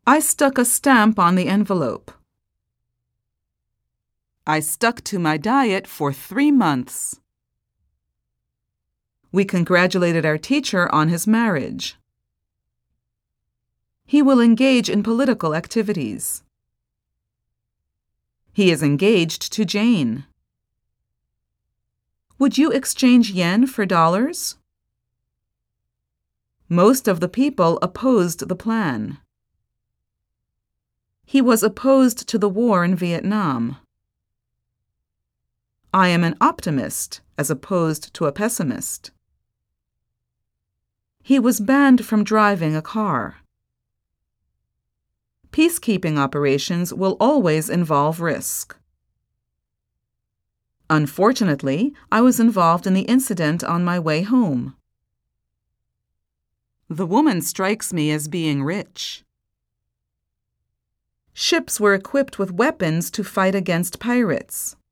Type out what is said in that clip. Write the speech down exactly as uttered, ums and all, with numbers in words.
I stuck a stamp on the envelope. I stuck to my diet for three months. We congratulated our teacher on his marriage. He will engage in political activities. He is engaged to Jane. Would you exchange yen for dollars? Most of the people opposed the plan. He was opposed to the war in Vietnam. I am an optimist as opposed to a pessimist. He was banned from driving a car. Peacekeeping operations will always involve risk. Unfortunately, I was involved in the incident on my way home. The woman strikes me as being rich. Ships were equipped with weapons to fight against pirates.